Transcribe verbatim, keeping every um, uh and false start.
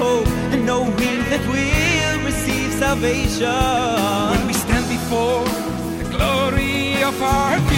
hope, and knowing that we'll receive salvation when we stand before the glory of our King.